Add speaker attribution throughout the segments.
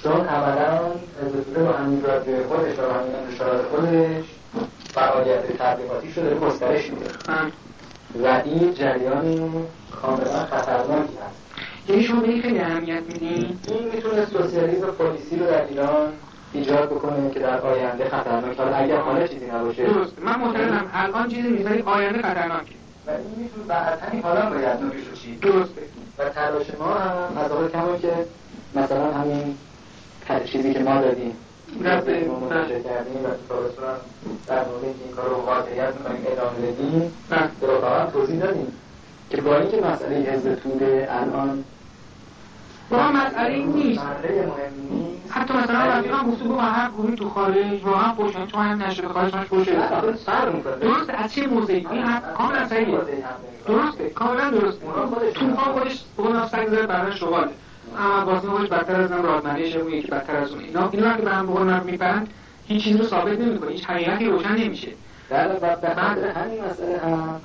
Speaker 1: چون عملا حزب توده با همین رادیوی خودش و همین انتشارات خودش فعالیت تبلیغاتی شده داره گسترش میده و این جریان کاملا خطرناکی هست.
Speaker 2: یعنی شما به این خیلی اهمیت میدین؟
Speaker 1: این میتونه سوسیالیسم پلیسی رو در ایران ایجاد بکنه که در آینده خطرناک، حالا اگر حالا چیزی نباشه.
Speaker 2: درست، من معتقدم الان چیزی نیست ولی آینده خطرناکه
Speaker 1: و این میتونه بعد همین حالا باید نوعش رو چید.
Speaker 2: درسته.
Speaker 1: و تلاش ما هم از آقای کمون که مثلا همین چیزی که ما دادیم رفته ما منتشر کردیم و تو تابستون هم در مورد این کار رو واقعیت میکنیم ادامه بدیم به رفاقا توضیح دادیم که با اینکه مسئله حزب توده الان
Speaker 2: واقعا مسئله نیست،
Speaker 1: حتی
Speaker 2: مثلا رفیقان گفتگو با هر گروهی تو خارج واقعا پوشن چون هم نشده خارجش پوشه درسته. از چه موضعی؟ این کاملا صحیحه، درسته، کاملا درسته. طوفان خودش بقول سنگ زده برای شغاله، اما واسه خودش بدتر از اون رادمنیشه، اون یکی بدتر از اون. اینا که به هم بقول میپرن هیچ چیزی رو ثابت نمیکنه، هیچ حقیقتی روشن نمیشه.
Speaker 1: در واقع همین مسئله هم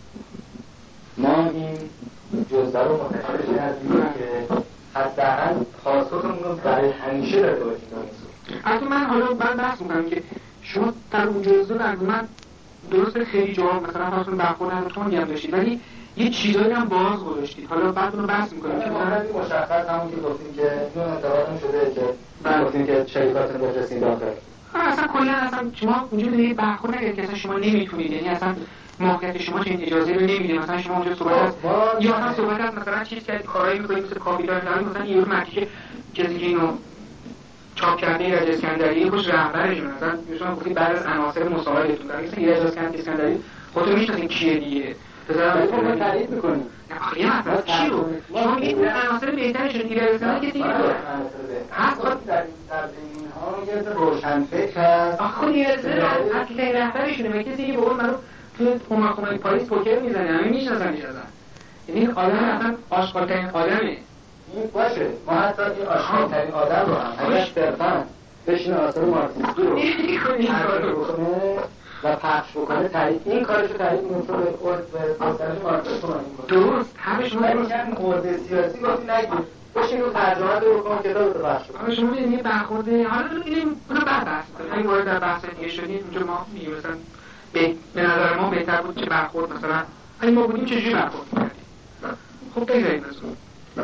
Speaker 1: ما این جزء رو منتشر کردیم که حداقل پاسخمون رو برای همیشه داشته باشیم.
Speaker 2: البته من حالا بعد بحث میکنم که شما در اون جزء من درسته خیلی جواب مثلا خواستون برخورد نداشتون هم داشتید ولی یه چیزایی هم باز گذاشتید. حالا بعد اون رو بحث میکنیم که
Speaker 1: مورد مشخص همون که گفتیم که اون انتقادم شده که گفتیم که شریکاتون بفرستید داخل.
Speaker 2: اصلا کلا اصلا شما اونجوری برخورد نکردید که اصلا شما نمیتونید، یعنی اصلا موقعیت شما چنین اجازه رو نمیده. مثلا شما اونجا صحبت از یا مثلا صحبت از مثلا چیز که کارایی می‌کنید مثل کاپیتال فلان، مثلا یه مارکتی کسی که اینو چاپ کرده رضا اسکندری خوش رهبرشون مثلا میشون گفتید بعد از عناصر مساعدتون دارید مثلا رضا اسکندری خودتون میشناسید کیه دیگه بذارم
Speaker 1: ما تعریف می‌کنیم.
Speaker 2: نه یه مثلا چی رو شما میگید عناصر بهترشون دیگه رضا اسکندری کسی هست
Speaker 1: در اینها یه روشنفکر هست.
Speaker 2: آخه رضا اصلی رهبرشونه کسی که به قول معروف تو خونه پاریس پوکر میزنه، همه میشناسنش ازن. یعنی این آدم اصلا آشغال‌ترین آدمه.
Speaker 1: این باشه، ما حتی این آشغال‌ترین آدم رو هم اگر صرفاً بشینه آثار مارکسیستی رو تعریف بکنه و پخش بکنه، این کارش رو تعریف می‌کنه به گسترش مارکسیسم
Speaker 2: درست. همه شما
Speaker 1: میگن موضع سیاسی گفتی نگید. بشین رو ترجمه رو بکن کتاب رو پخش کن.
Speaker 2: شما می‌بینید برخورد حالا اینو بعد بحث کنیم. اگه وارد در بحث دیگه شدیم اونجا ما میگیم مثلا به نظر ما بهتر بود که برخورد مثلا اگه ما بودیم چجوری برخورد می‌کردیم. خب بگذاریم از اون.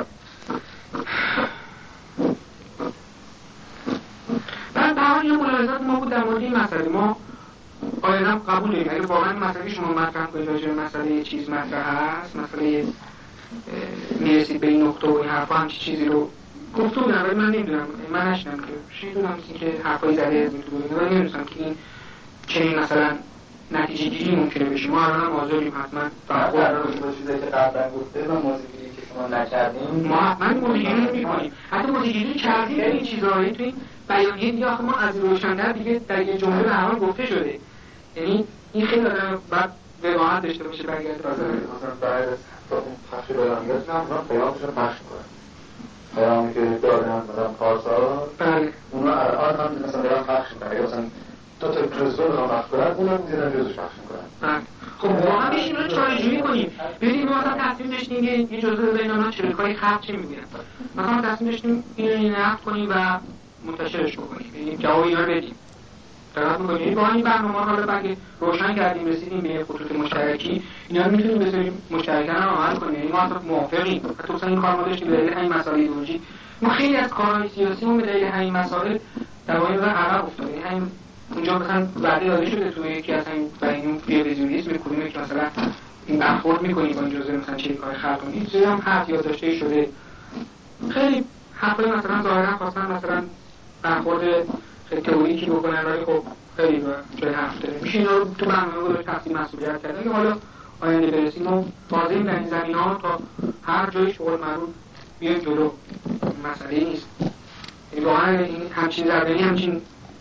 Speaker 2: بعد به یه ملاحظات ما بود در مورد این مسئله. ما آیدم قبول داریم اگه واقعا مسئله شما مطرح کنید راجع به مسئله چیز مطرح هست، مسئله میرسید به این نقطه و این حرفا همچی چیزی رو گفته بودم ولی من نمیدونم، من نشنم که شنیدونم که حرفایی زده از میتونه ولی نمیدونم که این چنین مثلا نتیجه گیری ممکنه بشه. ما الان هم حاضریم حتما
Speaker 1: برخورد رو چیزی که قبلا گفته و موضوعی که شما نکردیم
Speaker 2: ما حتما موضوعی می‌کنیم. حتی موضوعی کردیم این چیزایی تو این بیانیه دیگه آخه ما از روشن‌تر دیگه در یه جمله به همان گفته شده. یعنی این خیلی آدم بعد وقاحت داشته باشه برگرده
Speaker 1: مثلا بعد از پخش بیانیه‌اش هم پیامش رو پخش کنه. پیامی که دارن مثلا پارسا اونو الان هم مثلا دارن پخش می‌کنن. مثلا دو تا جزء رو پخش کنن اونم می‌ذارن جزءش پخش می‌کنن.
Speaker 2: خب ما هم بشیم رو چالش‌جویی کنیم. ببینید ما مثلا تصمیم داشتیم یه جزء رو ببینیم شرکای خلق چه می‌گیرن. مثلا تصمیم داشتیم اینو نقد کنیم و منتشرش کنیم. ببینیم جواب اینا رو بدیم. درست می‌کنیم. با این برنامه رو بعد روشن کردیم رسیدیم به خطوط مشترکی. اینا رو می‌تونیم بذاریم مشترکاً عمل کنیم. یعنی ما اصلا موافقیم. حتی مثلا این کار ما داشتیم به دلیل همین مسائل ایدئولوژی. ما خیلی از کارهای سیاسیمون به دلیل همین مسائل در واقع عقب افتاده. همین اونجا مثلا وعده داده شده توی یکی از این بیانیه‌ها فیوریزیونیسم کدومه که مثلا این برخورد می‌کنیم با این جزء مثلا چه کار خلق کنیم. چیزی هم حرف یادداشته شده. خیلی حرفای مثلا ظاهرا خواستن مثلا برخورد تئوریکی بکنن ولی خب خیلی جای حرف داره. میشه اینا رو تو برنامه رو تقسیم مسئولیت کرد. اگه حالا آینده برسیم و واضحیم در این زمینه‌ها تا هر جایی شغل معروف بیایم جلو مسئله نیست. یعنی واقعا این همچین زربانی همچین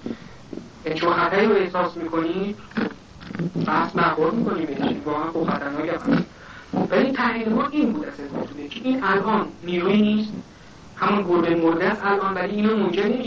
Speaker 2: چون خطری رو احساس میکنی بحث برخورد میکنی بهش واقعا خوب خطرناک هست. ولی تحلیل ما این بود اصلا که این الان نیروی نیست همون گربه مرده است الان ولی اینو ممکنه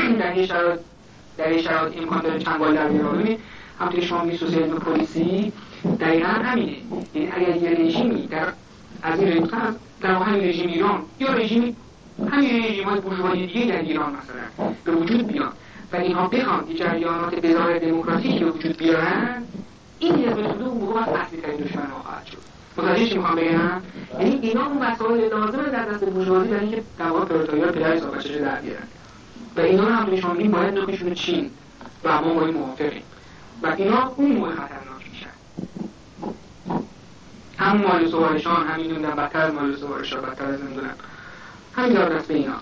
Speaker 2: در یه شرایط امکان داره چنگال در بیاره. همونطور شما میگید سوسیالیسم پلیسی دقیقا همینه. یعنی اگر یه رژیمی از این رژیم در واقع رژیم ایران یا رژیمی همین رژیم‌های بورژوایی دیگه در ایران مثلا به وجود بیان و اینها بخوان که جریانات به‌ظاهر دموکراتیک به وجود بیارن، این حزب توده اون موقع اصلی‌ترین دشمن ما خواهد شد. متوجه چی میخوام بگم؟ یعنی اینا اون وسایل لازمه در دست بورژوازی برای اینکه در واقع پرولتاریا رو پدر حساب بچه‌ش در بیارن. و اینا رو هم شما می‌بینید باید نوکشون چین و ما با این موافقیم. و اینا اون موقع خطرناک میشن. هم مالیوس وارشان، همین نمیدونم بدتر از مالیوس وارشان، بدتر از نمیدونم همین دار دست به اینا.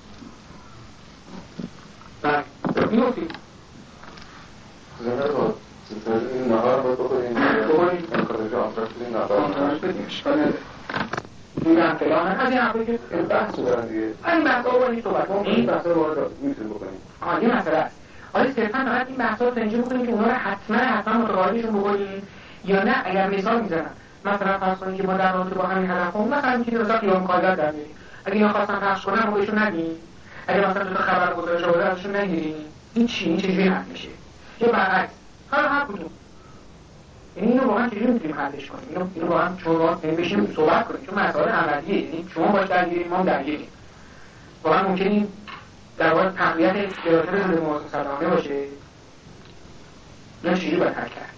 Speaker 2: و می‌افتیم
Speaker 3: زنده با این نهار باید بکنیم امکانش آنتراش بدیم
Speaker 2: آنتراش بدیم اشکال نداره دیدم فلان از این حرفایی که
Speaker 3: بحث دارن دیگه
Speaker 2: این بحثا رو باید صحبت کنیم
Speaker 3: این بحثا رو باید میتونیم بکنیم
Speaker 2: یه مسئله است آیا صرفا فقط این بحثا رو تنجیح بکنیم که اونا رو حتما متقاعدشون بکنیم یا نه اگر مثال میزنم مثلا فرض کنید که ما در رابطه با همین هدفمون مثلا میگیم مثلا قیام کارگر در میاریم اگه اینا خواستن پخش کنن ما بهشون ندیم اگه مثلا تو خبر گزارش آورده ازشون نگیریم این چجوری حل میشه یا برعکس هر کدوم یعنی اینو واقعا چجوری میتونیم حلش کنیم اینو واقعا شما بشینیم صحبت کنیم چون مسائل عملیه یعنی شما باش درگیریم ما درگیریم واقعا ممکنه در واقع تقویت ارتباطات ضد موضوع سلامه باشه نه چجوری باید حل کرد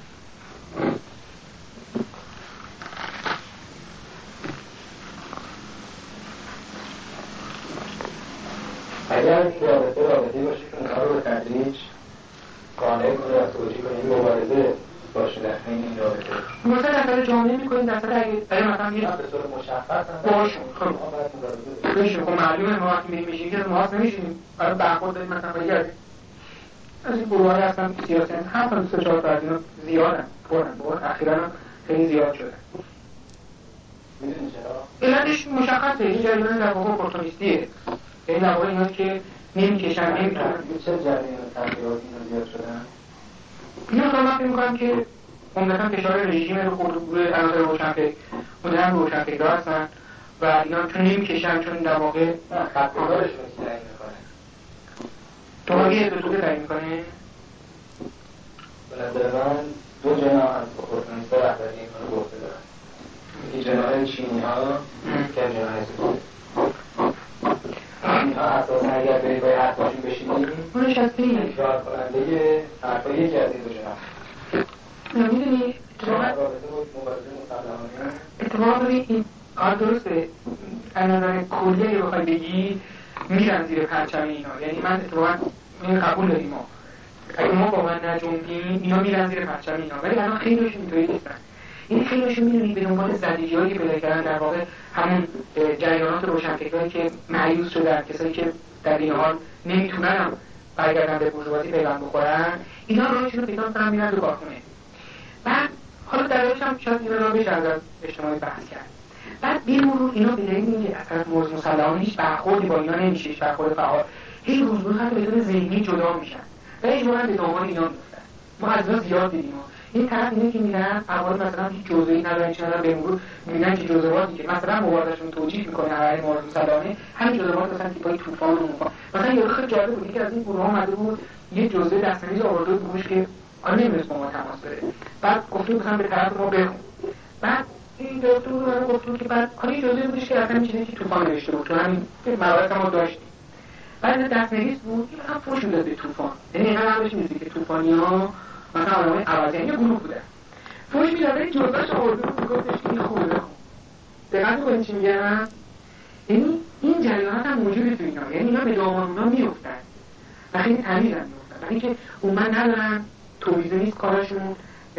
Speaker 1: اگر رابطه باشه که اونها رو به تدریج قانع کنه و توجیه کنه این مبارزه باشه در این رابطه
Speaker 2: مثلا در جامعه میکنیم در صورت اگه مثلا یه
Speaker 1: به صورت مشخص
Speaker 2: باشه خب بشه خب معلومه ما وقتی میشیم که ما اصلا نمیشیم برای برخورد داریم مثلا بگردیم از این گروه های هستن سیاسی هم تا 24 تا از اینا زیادن پرن بود اخیرا خیلی زیاد شدن
Speaker 1: میدونی چرا؟
Speaker 2: علتش مشخصه این جریان در واقع اپورتونیستیه یعنی در واقع اینا که نمیکشن نمیتونن
Speaker 1: چه جریان تغییرات اینا زیاد شدن؟
Speaker 2: اینا تا وقتی میکنم که عمدتاً فشار رژیم رو خود روی عناصر روشنفکر مدرن روشنفکرها هستن و اینا چون نمیکشن چون در واقع
Speaker 1: خطگذارشون رو تعیین میکنه
Speaker 2: تو اگه حزب توده تعیین میکنه
Speaker 1: به نظر من دو جناح از اپورتونیست‌ها رهبری این کارو گفته دارن یکی جناح چینی‌ها که جناح حزب توده اینها اساساً اگر برید باید حرفاشون بشینید
Speaker 2: اونش از اینه
Speaker 1: تکرار کننده حرفای یکی از این دو جناح
Speaker 2: میدونی اتفاقا این کار درسته از نظر کلی اگه بخوای بگی میرن زیر پرچم اینا یعنی من اتفاقا این قبول داریم ما اگه ما واقعا نجومیم اینا میرن زیر پرچم اینا ولی الان خیلیشون اینطوری نیستن این خیلیشون میدونی به دنبال زدگی‌هایی پیدا کردن در واقع همون جریانات روشنفکرایی که مایوس شدن کسایی که در این حال نمیتونن هم برگردن به بورژوازی پیوند بخورن اینا راهشون رو پیدا می‌کنن میرن تو کارخونه بعد حالا درش هم شاید اینا رو بشه از اجتماعی بحث کرد بعد بیرون اینا به دلیل اینکه از طرف موضوع مسلحانه هیچ برخوردی با اینا نمیشه هیچ برخورد فعال هی روز به روز حتی به طور ذهنی جدا میشن و اجباراً به دنبال اینا میفتن ما از اینا زیاد دیدیم این طرف اینه که میرن اول مثلا هیچ جزئی ندارن چه ندارن به مرور میبینن که جزئیاتی که مثلا مبارزشون توجیه میکنه علیه موضوع مسلحانه همین جزئیات مثلا تیپای طوفان و موفا مثلا یه خیلی جالب بود که از این گروه اومده بود یه جزء دستمزد آورده بود که آن نمی‌رسید با ما تماس بره بعد گفتیم مثلا به طرف ما بخون بعد این دکتر رو گفتم که بعد کاری جزئی بودش که اصلا چیزی که طوفان نوشته بود چون همین موارد ما داشتیم بعد دستنویس بود که مثلا فوش میداد به طوفان یعنی اینقدر همش می‌دید که طوفانی‌ها مثلا آدمای عوضی یه گروه بودن فوش میداد این جزئاش آورده بود گفتش این خوبه بخون دقت کنید چی میگم یعنی این جریانات هم موجوده تو اینا یعنی اینا به دامان اونا میافتن و خیلی تمیزن میافتن ولی که اون من ندارن تویزه نیست کارشون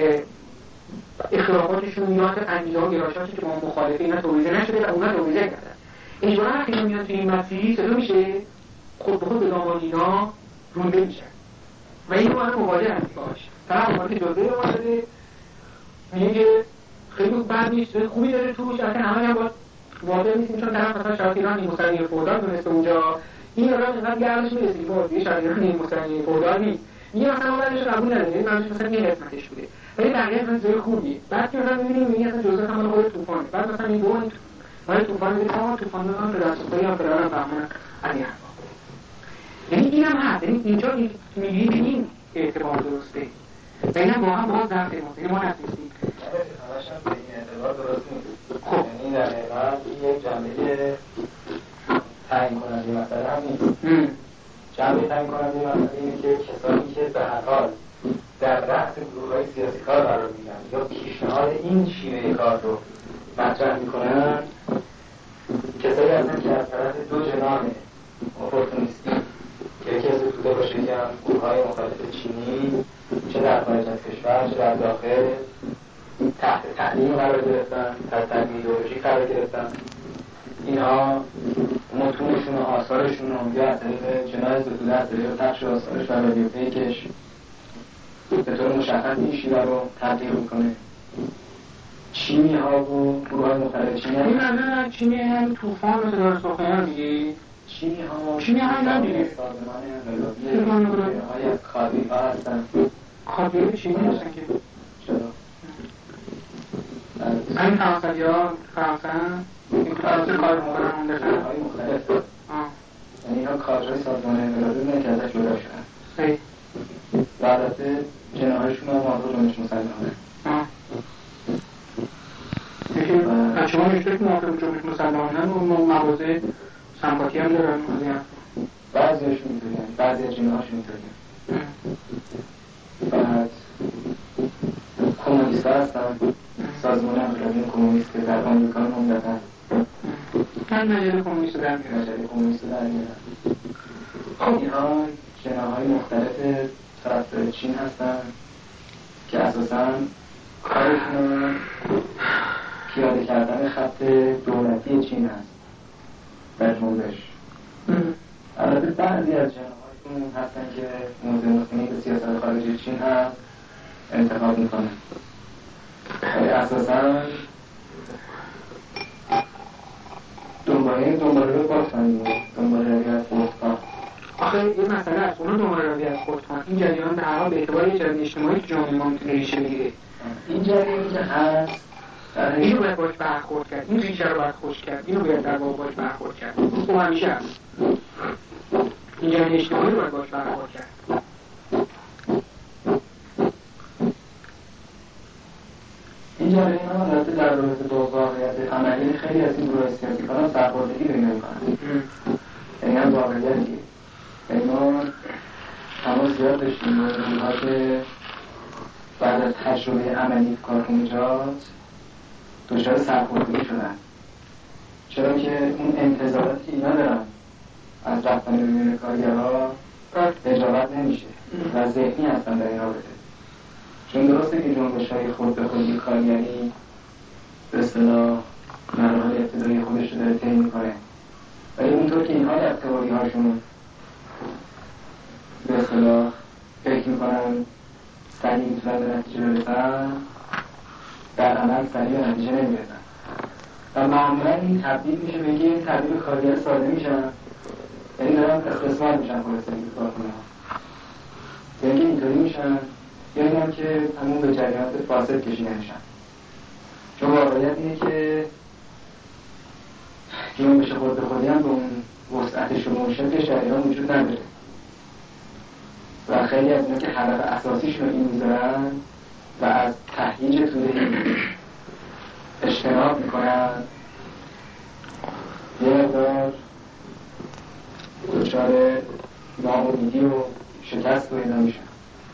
Speaker 2: اخلاقاتشون یا انگیزه و گرایش‌هاشون که ما مخالفه اینا تویزه نشده و اونا تویزه کردن اجباراً وقتی اینا میان توی این مسیح چطور میشه خود به خود به دامان اینا رونده میشن و این رو هم مواجه هستی باش طرف مواجه جزئه رو شده میگه خیلی بد نیست خوبی داره توش اصلا همه هم باید واضح نیستیم چون طرف مثلا شاید ایران این مستقیم فودال دونسته اونجا این آدم اینقدر گردش میرسید باید یه شاید ایران این مستقیم فودال نیست یه مثلا اولش قبول نداره این منظورش مثلا یه قسمتش بوده ولی بقیه مثلا جای خوبی بعد که مثلا می‌بینیم میگه مثلا جزء همون خود طوفانه بعد مثلا این بون ولی طوفان میگه طوفان رو به دست یا فرار فهمون علی یعنی اینم هست یعنی اینجا میگیم این اعتبار درسته بینم با هم باز در اعتبار ما نسیستیم
Speaker 1: همش هم به این اعتبار درست نیست خب یعنی در حقیقت یک جنبه تعیین کننده مسئله هم نیست. جنبه تعیین کننده مسئله اینه که کسانی که به هر حال در رأس گروه‌های سیاسی کار قرار می‌گیرن یا پیشنهاد این شیوه کار رو مطرح می‌کنن، کسایی هستن که از طرف دو جناح اپورتونیستی که یکی از بوده باشه که هم گروه‌های مخالف چینی چه در خارج از کشور چه در داخل تحت تعلیم قرار گرفتن، تحت تعلیم ایدئولوژی قرار گرفتن. اینها متونشون و آثارشون رو یا از طریق جناح زدوده از طریق پخش آثارش و رادیو پیکش به طور مشخص این شیوه رو تبلیغ میکنه. چینی ها و گروه های مختلف چینی
Speaker 2: این معنی چینی هم طوفان رو داره سخنان میگی؟ چینی ها نمیگی؟
Speaker 1: سازمان ملودی های از کابی ها هستن.
Speaker 2: کابی های چینی هستن که؟
Speaker 1: چرا؟
Speaker 2: همین فرانسوی ها فرانسه این فرانسه کار میکنن اون دفعه
Speaker 1: های مختلف یعنی اینا کارهای سازمان ملودی نه که ازش جدا شدن و البته جناحشون هم موافق جنبش مسلحانه.
Speaker 2: یکی شما میشته که موافق جنبش مسلحانه و مواضع سمپاتی هم دارن
Speaker 1: بعضیشون اینطورین، بعضی از جناحشون اینطورین. بعد کمونیست ها هستن، سازمان انقلابی کمونیست که در آمریکا نمیدادن
Speaker 2: من مجله کمونیست در میرن
Speaker 1: اینها جناحهای مختلف طرفدار چین هستن که اساساً کارشون پیاده کردن خط دولتی چین هست در جنبش. البته بعضی از جناحهاشون هستن که موضوع مستقیمی به سیاست خارجی چین هست انتقاد میکنن ولی اساساً دنباله رو باشن دنباله روی از خودکار.
Speaker 2: آخه این مسئله است، اونا دنبال روی از خودکار این جریان در حال به اعتبار یه جریان اجتماعی که جامعه ما میتونه ریشه بگیره.
Speaker 1: این جریانی که هست
Speaker 2: اینو باید باش برخورد کرد، این ریشه رو باید خوش کرد، اینو باید در واقع باش برخورد کرد. خب همیشه هست این جریان اجتماعی رو باید باش برخورد کرد.
Speaker 1: این جریان ها البته در رابطه با واقعیت عملی خیلی از این گروه سیاسی کنان سرخوردگی پیدا می‌کنن. یعنی هم واقعیتیه. یعنی ما تماس زیاد داشتیم با گروه‌ها که بعد از تجربه عملی کارخونجات دچار سرخوردگی شدن. چرا که اون انتظاراتی اینا دارن از رفتن به میون کارگرها اجابت نمیشه و ذهنی هستن در این رابطه. چون درسته که جنبش‌های خود به خودی کارگری به اصطلاح مراحل ابتدایی خودش رو داره طی می‌کنه ولی اونطور که اینها در تئوری‌هاشون به اصطلاح فکر می‌کنن سریع می‌تونن به نتیجه برسن در عمل سریع به نتیجه نمی‌رسن و معمولا این تبدیل میشه به این تبدیل کارگر ساده میشن یعنی دارن استثمار میشن خلاصه این کارخونه‌ها یعنی اینطوری میشن یا این هم که همون به جریانات فاسد کشیده میشن. چون واقعیت اینه که جنبش خود به خودی هم به اون وسعتش و موشکش در ایران وجود نداره و خیلی از اینا که هدف اساسیشون رو این میذارن و از تهییج توده اجتناب میکنن یه مقدار دچار ناامیدی و شکست و اینا میشن.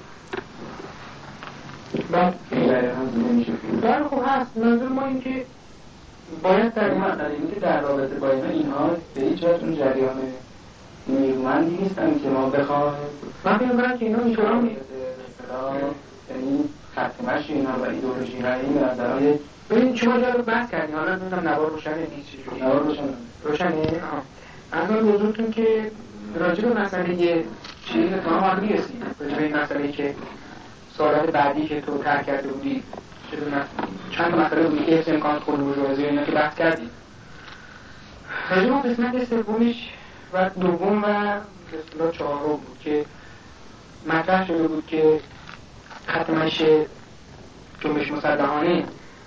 Speaker 2: بله خب هست. منظور ما این که باید در این
Speaker 1: مسئله این که در رابطه با اینها به هیچ وجه اون جریان نیرومندی نیستن که ما بخوایم
Speaker 2: من فکر می‌کنم که اینا اینطور نیست
Speaker 1: یعنی خط مشی اینا و ایدئولوژی های این نظرهای
Speaker 2: ببین شما جا رو بحث کردیم حالا نمیدونم نوار روشنه نیست چجوری
Speaker 1: نوار
Speaker 2: روشنه از اون بزرگتون که راجع به مسئله یه چیزی تا هم آن میرسید راجع به این مسئله که سوالات بعدی که تو ترک کرده بودی چند مسئله بودی که حفظ امکانات خود بورژوازی اینا که بحث کردیم راجع به قسمت سومیش و دوم و اصطلاح چهارم بود که مطرح شده بود که خط مشی جنبش مسلحانه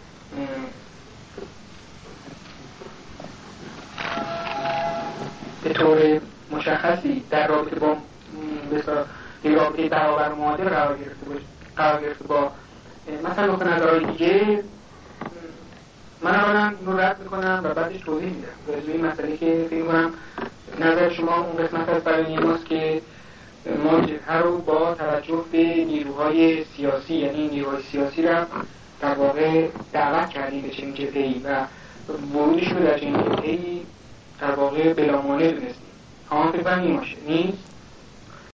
Speaker 2: به طور مشخصی در رابطه با رابطه برابر و معادل قرار گرفته با مثلا نقطه نظرهای دیگه. من اولا رو رد میکنم و بعدش توضیح میدم راجع به این مسئله که فکر کنم نظر شما اون قسمت از بیانیه ماست که ما جبهه رو با توجه به نیروهای سیاسی، یعنی نیروهای سیاسی را در واقع دعوت کردیم به چنین جبهه‌ای و ورودش رو در چنین جبهه‌ای در واقع بلامانع دونستیم. فکر کنم این باشه نیست؟